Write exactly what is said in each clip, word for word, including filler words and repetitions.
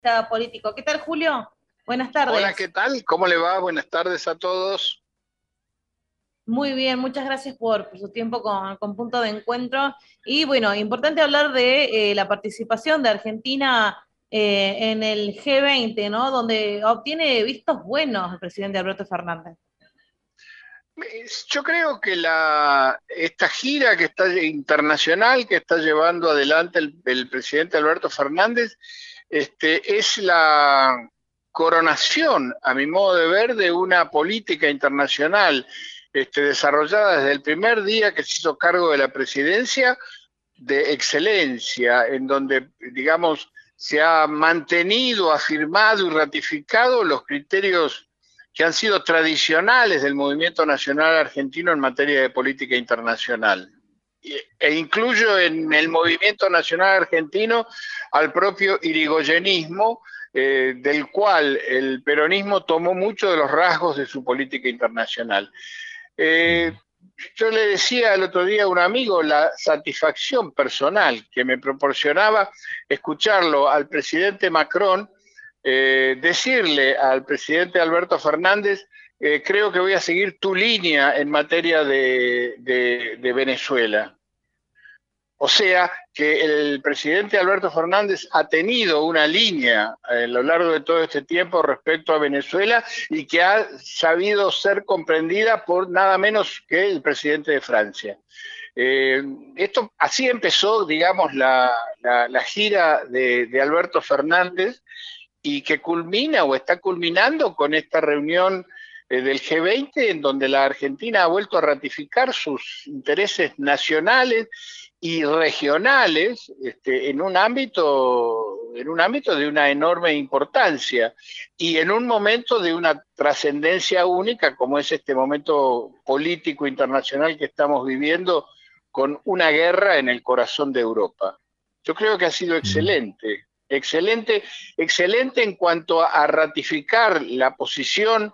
Político. ¿Qué tal, Julio? Buenas Hola, ¿qué tardes. tal? ¿Cómo le va? Buenas tardes a todos. Muy bien, muchas gracias por, por su tiempo con, con Punto de Encuentro. Y bueno, importante hablar de eh, la participación de Argentina eh, en el G veinte, ¿no? Donde obtiene vistos buenos el presidente Alberto Fernández. Es- Yo creo que la, esta gira que está internacional que está llevando adelante el, el presidente Alberto Fernández, este, es la coronación, a mi modo de ver, de una política internacional este, desarrollada desde el primer día que se hizo cargo de la presidencia de excelencia, en donde, digamos, se ha mantenido, afirmado y ratificado los criterios que han sido tradicionales del movimiento nacional argentino en materia de política internacional. E incluyo en el movimiento nacional argentino al propio irigoyenismo, eh, del cual el peronismo tomó muchos de los rasgos de su política internacional. Eh, yo le decía el otro día a un amigo la satisfacción personal que me proporcionaba escucharlo al presidente Macron eh, decirle al presidente Alberto Fernández, eh, creo que voy a seguir tu línea en materia de, de, de Venezuela. O sea que el presidente Alberto Fernández ha tenido una línea eh, a lo largo de todo este tiempo respecto a Venezuela y que ha sabido ser comprendida por nada menos que el presidente de Francia. Eh, esto así empezó, digamos, la, la, la gira de, de Alberto Fernández y que culmina o está culminando con esta reunión eh, del G veinte, en donde la Argentina ha vuelto a ratificar sus intereses nacionales y regionales este, en un ámbito en un ámbito de una enorme importancia y en un momento de una trascendencia única como es este momento político internacional que estamos viviendo con una guerra en el corazón de Europa. Yo creo que ha sido Mm. excelente, excelente, excelente en cuanto a ratificar la posición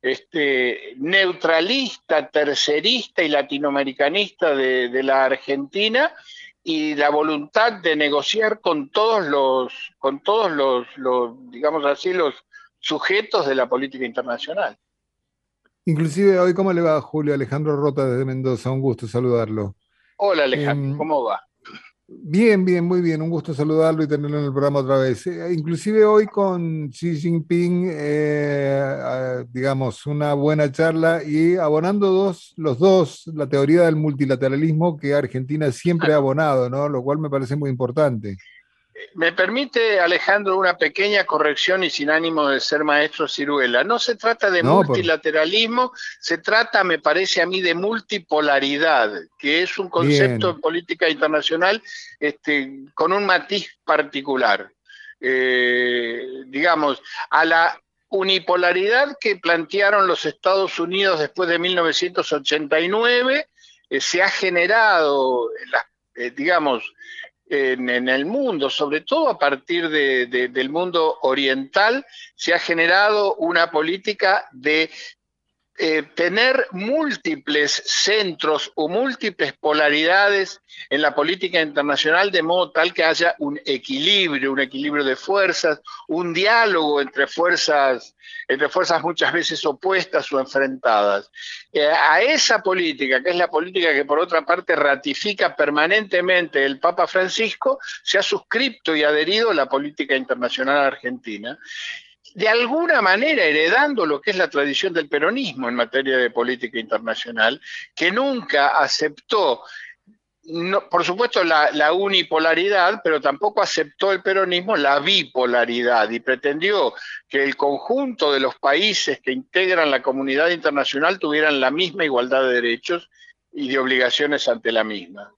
este, neutralista, tercerista y latinoamericanista de, de la Argentina y la voluntad de negociar con todos los, con todos los, los, digamos así, los sujetos de la política internacional. Inclusive hoy, ¿cómo le va Julio Alejandro Rota desde Mendoza? Un gusto saludarlo. Hola Alejandro, Em, ¿cómo va? bien, bien, muy bien, un gusto saludarlo y tenerlo en el programa otra vez. Eh, inclusive hoy con Xi Jinping, eh, ah, digamos, una buena charla y abonando dos, los dos la teoría del multilateralismo que Argentina siempre ha Claro. abonado, ¿no? Lo cual me parece muy importante. Me permite, Alejandro, una pequeña corrección y sin ánimo de ser maestro ciruela. No se trata de No, por multilateralismo, se trata, me parece a mí, de multipolaridad, que es un concepto bien. en política internacional este, con un matiz particular. Eh, digamos, a la unipolaridad que plantearon los Estados Unidos después de mil novecientos ochenta y nueve, eh, se ha generado, eh, digamos, en, en, el mundo, sobre todo a partir de, de, del mundo oriental, se ha generado una política de eh, tener múltiples centros o múltiples polaridades en la política internacional de modo tal que haya un equilibrio, un equilibrio de fuerzas, un diálogo entre fuerzas, entre fuerzas muchas veces opuestas o enfrentadas. Eh, a esa política, que es la política que por otra parte ratifica permanentemente el Papa Francisco, se ha suscrito y adherido la política internacional argentina, de alguna manera heredando lo que es la tradición del peronismo en materia de política internacional, que nunca aceptó, no, por supuesto, la, la unipolaridad, pero tampoco aceptó el peronismo la bipolaridad y pretendió que el conjunto de los países que integran la comunidad internacional tuvieran la misma igualdad de derechos y de obligaciones ante la misma.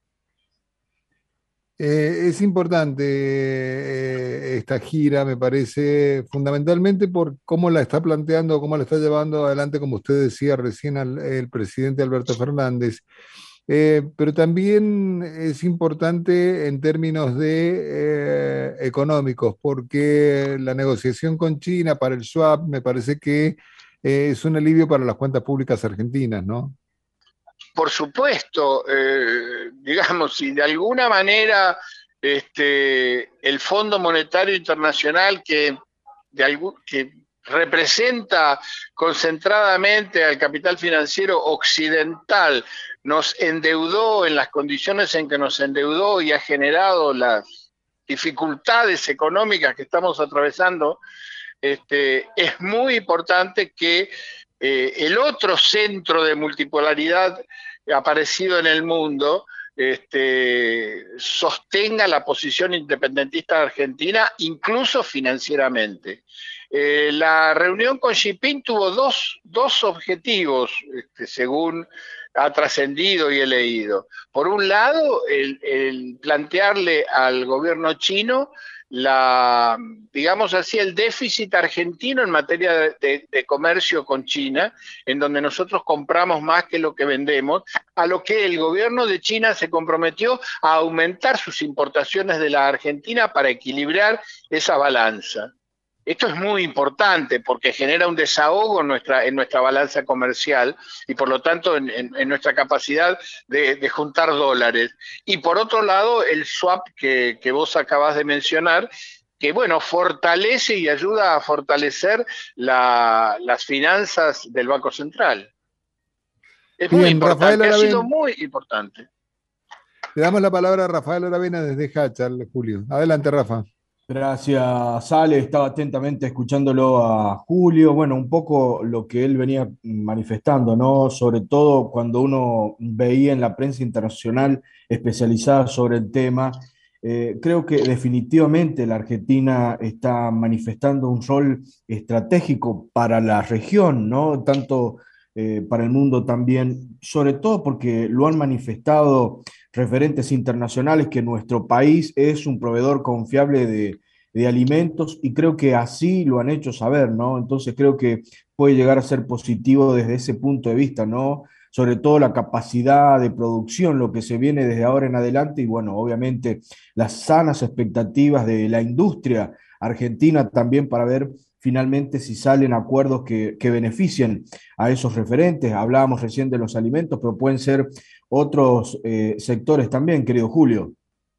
Eh, es importante eh, esta gira, me parece, fundamentalmente por cómo la está planteando, cómo la está llevando adelante, como usted decía recién, al, el presidente Alberto Fernández. Eh, pero también es importante en términos de eh, económicos, porque la negociación con China para el swap me parece que eh, es un alivio para las cuentas públicas argentinas, ¿no? Por supuesto, eh, digamos, si de alguna manera este, el Fondo Monetario Internacional que, de algún, que representa concentradamente al capital financiero occidental, nos endeudó en las condiciones en que nos endeudó y ha generado las dificultades económicas que estamos atravesando, este, es muy importante que eh, el otro centro de multipolaridad aparecido en el mundo este, sostenga la posición independentista de Argentina, incluso financieramente. Eh, la reunión con Xi Jinping tuvo dos, dos objetivos, este, según ha trascendido y he leído. Por un lado, el, el plantearle al gobierno chino la, digamos así, el déficit argentino en materia de, de, de comercio con China, en donde nosotros compramos más que lo que vendemos, a lo que el gobierno de China se comprometió a aumentar sus importaciones de la Argentina para equilibrar esa balanza. Esto es muy importante porque genera un desahogo en nuestra, en nuestra balanza comercial y por lo tanto en, en, en nuestra capacidad de, de juntar dólares. Y por otro lado, el swap que, que vos acabás de mencionar, que bueno, fortalece y ayuda a fortalecer la, las finanzas del Banco Central. Es Bien, muy importante, Rafael ha sido Aravena, muy importante. le damos la palabra a Rafael Aravena desde Hachal, Julio. Adelante, Rafa. Gracias, Ale. Estaba atentamente escuchándolo a Julio. Bueno, un poco lo que él venía manifestando, ¿no? Sobre todo cuando uno veía en la prensa internacional especializada sobre el tema. Eh, creo que definitivamente la Argentina está manifestando un rol estratégico para la región, ¿no? Tanto eh, para el mundo también, sobre todo porque lo han manifestado referentes internacionales que nuestro país es un proveedor confiable de, de alimentos y creo que así lo han hecho saber, ¿no? Entonces creo que puede llegar a ser positivo desde ese punto de vista, ¿no? Sobre todo la capacidad de producción, lo que se viene desde ahora en adelante y bueno, obviamente las sanas expectativas de la industria argentina también para ver finalmente si salen acuerdos que, que beneficien a esos referentes. Hablábamos recién de los alimentos, pero pueden ser otros eh, sectores también, querido Julio.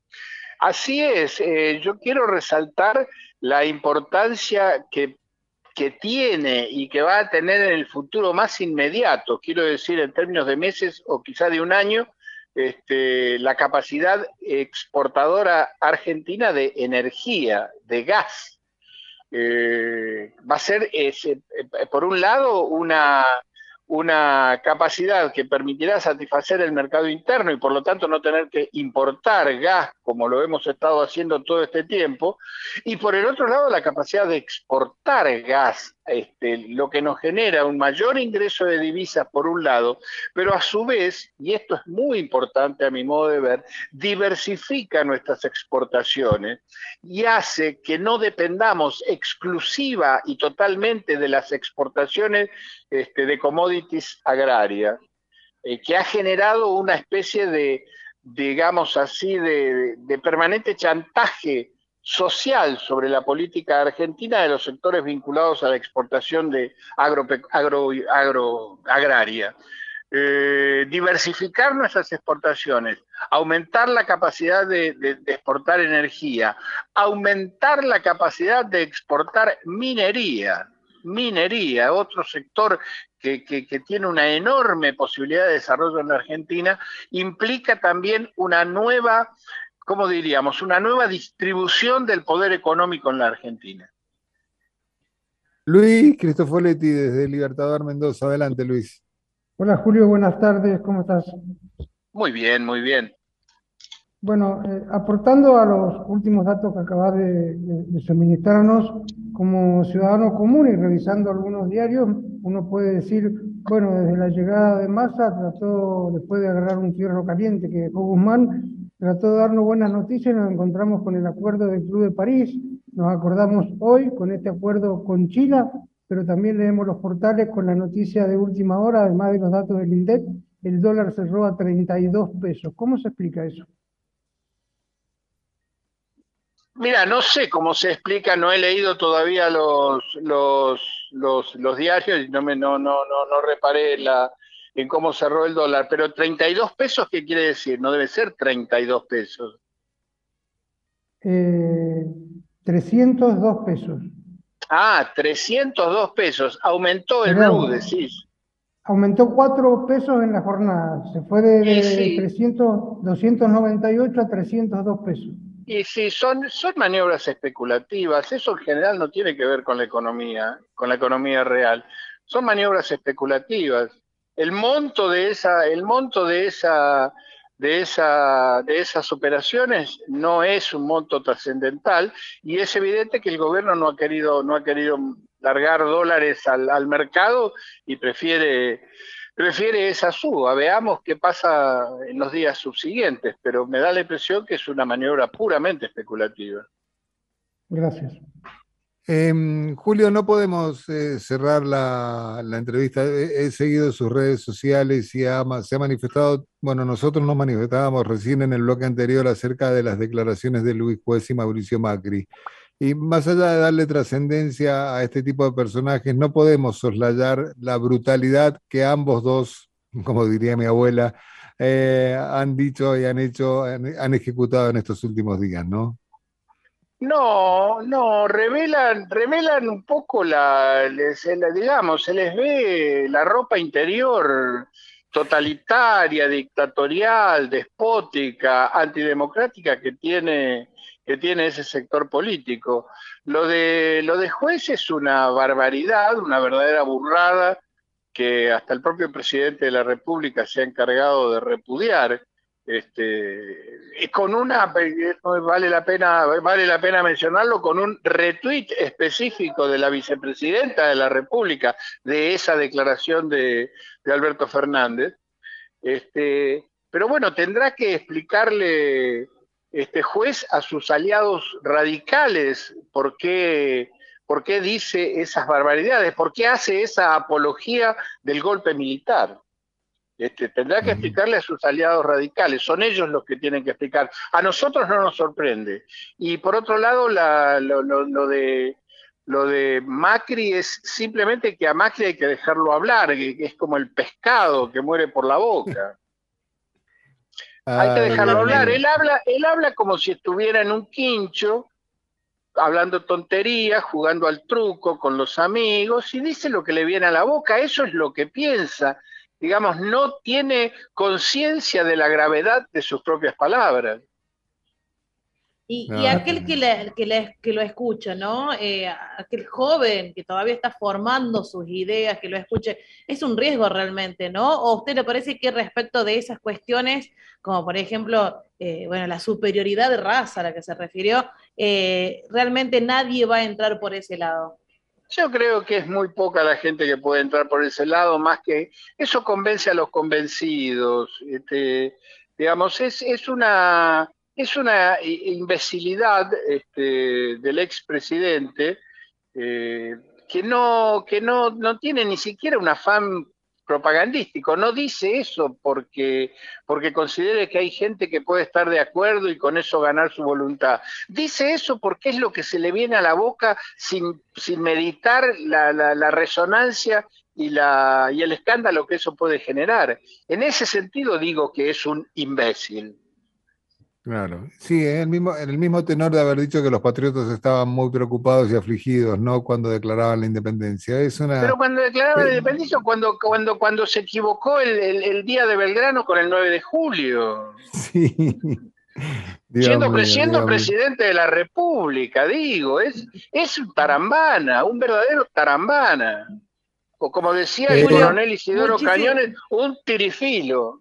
Así es, eh, yo quiero resaltar la importancia que, que tiene y que va a tener en el futuro más inmediato, quiero decir en términos de meses o quizá de un año, este, la capacidad exportadora argentina de energía, de gas. Eh, va a ser, ese, por un lado, una, una capacidad que permitirá satisfacer el mercado interno y por lo tanto no tener que importar gas como lo hemos estado haciendo todo este tiempo, y por el otro lado la capacidad de exportar gas, este, lo que nos genera un mayor ingreso de divisas por un lado, pero a su vez, y esto es muy importante a mi modo de ver, diversifica nuestras exportaciones y hace que no dependamos exclusiva y totalmente de las exportaciones este, de commodities agrarias, eh, que ha generado una especie de, digamos así, de, de permanente chantaje social sobre la política argentina de los sectores vinculados a la exportación de agro, agro, agro agraria. Eh, diversificar nuestras exportaciones, aumentar la capacidad de, de, de exportar energía, aumentar la capacidad de exportar minería, minería, otro sector que, que, que tiene una enorme posibilidad de desarrollo en la Argentina, implica también una nueva, ¿cómo diríamos?, una nueva distribución del poder económico en la Argentina. Luis Cristofoletti desde Libertador Mendoza. Adelante, Luis. Hola Julio, buenas tardes, ¿cómo estás? Muy bien, muy bien. Bueno, eh, aportando a los últimos datos que acabas de, de, de suministrarnos, como ciudadano común y revisando algunos diarios, uno puede decir, bueno, desde la llegada de Massa, trató, después de agarrar un fierro caliente que dejó Guzmán, trató de darnos buenas noticias y nos encontramos con el acuerdo del Club de París, nos acordamos hoy con este acuerdo con China, pero también leemos los portales con la noticia de última hora, además de los datos del INDEC, el dólar cerró a treinta y dos pesos. ¿Cómo se explica eso? Mira, no sé cómo se explica, no he leído todavía los, los, los, los diarios y no, me, no, no, no, no reparé la, en cómo cerró el dólar, pero treinta y dos pesos, ¿qué quiere decir? No debe ser treinta y dos pesos. Eh, trescientos dos pesos. Ah, trescientos dos pesos. Aumentó el Perdón, blue, decís. aumentó cuatro pesos en la jornada. Se fue de, Y de sí, trescientos, doscientos noventa y ocho a trescientos dos pesos. y sí, son, son maniobras especulativas. Eso en general no tiene que ver con la economía, con la economía real. Son maniobras especulativas. El monto de esa, el monto de esa, de esa, de esas operaciones no es un monto trascendental y es evidente que el gobierno no ha querido, no ha querido largar dólares al, al mercado y prefiere prefiere esa suba. Veamos qué pasa en los días subsiguientes, pero me da la impresión que es una maniobra puramente especulativa. Gracias. Eh, Julio, no podemos eh, cerrar la, la entrevista. He, he seguido sus redes sociales y ha, se ha manifestado, bueno, nosotros nos manifestábamos recién en el bloque anterior acerca de las declaraciones de Luis Juez y Mauricio Macri. Y más allá de darle trascendencia a este tipo de personajes, no podemos soslayar la brutalidad que ambos dos, como diría mi abuela, eh, han dicho y han hecho, han, han ejecutado en estos últimos días, ¿no? No, no, revelan, revelan un poco la, les, la, digamos, se les ve la ropa interior totalitaria, dictatorial, despótica, antidemocrática que tiene, que tiene ese sector político. Lo de, lo de Juez es una barbaridad, una verdadera burrada que hasta el propio presidente de la República se ha encargado de repudiar. Este, con una, vale la pena, vale la pena mencionarlo, con un retweet específico de la vicepresidenta de la República de esa declaración de, de Alberto Fernández. Este, pero bueno, tendrá que explicarle este Juez a sus aliados radicales por qué, por qué dice esas barbaridades, por qué hace esa apología del golpe militar. Este, tendrá que explicarle a sus aliados radicales, son ellos los que tienen que explicar. A nosotros no nos sorprende. Y por otro lado, la, lo, lo, lo, de, lo de Macri es simplemente que a Macri hay que dejarlo hablar, que, que es como el pescado que muere por la boca. Hay que dejarlo hablar. Él habla, él habla como si estuviera en un quincho, hablando tonterías, jugando al truco con los amigos, y dice lo que le viene a la boca. Eso es lo que piensa. Digamos, no tiene conciencia de la gravedad de sus propias palabras. Y, no. y aquel que, le, que, le, que lo escucha, ¿no? Eh, aquel joven que todavía está formando sus ideas, que lo escuche, es un riesgo realmente, ¿no? ¿O a usted le parece que respecto de esas cuestiones, como por ejemplo, eh, bueno, la superioridad de raza a la que se refirió, eh, realmente nadie va a entrar por ese lado? Yo creo que es muy poca la gente que puede entrar por ese lado, más que eso convence a los convencidos. Este, digamos, es, es una es una imbecilidad este, del expresidente eh, que no que no, no tiene ni siquiera un afán propagandístico, no dice eso porque, porque considere que hay gente que puede estar de acuerdo y con eso ganar su voluntad. Dice eso porque es lo que se le viene a la boca sin, sin meditar la, la, la resonancia y, la, y el escándalo que eso puede generar. En ese sentido digo que es un imbécil. Claro, sí, en el mismo, en el mismo tenor de haber dicho que los patriotas estaban muy preocupados y afligidos, ¿no? Cuando declaraban la independencia. Es una... Pero cuando declaraban la independencia, cuando, cuando, cuando se equivocó el, el, el día de Belgrano con el nueve de julio. Sí. Dios siendo mío, siendo Dios presidente mío. de la República, digo, es, es un tarambana, un verdadero tarambana. O como decía eh, el coronel Isidoro muchísimo. Cañones, un tirifilo.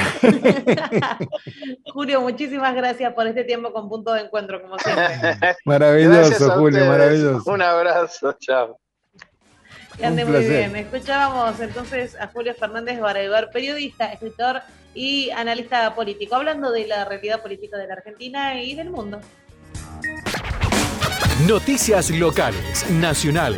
Julio, muchísimas gracias por este tiempo con Punto de Encuentro, como siempre. Maravilloso, Julio, maravilloso. Un abrazo, chao. Que ande muy bien. Escuchábamos entonces a Julio Fernández Baraybar, periodista, escritor y analista político, hablando de la realidad política de la Argentina y del mundo. Noticias locales, nacionales.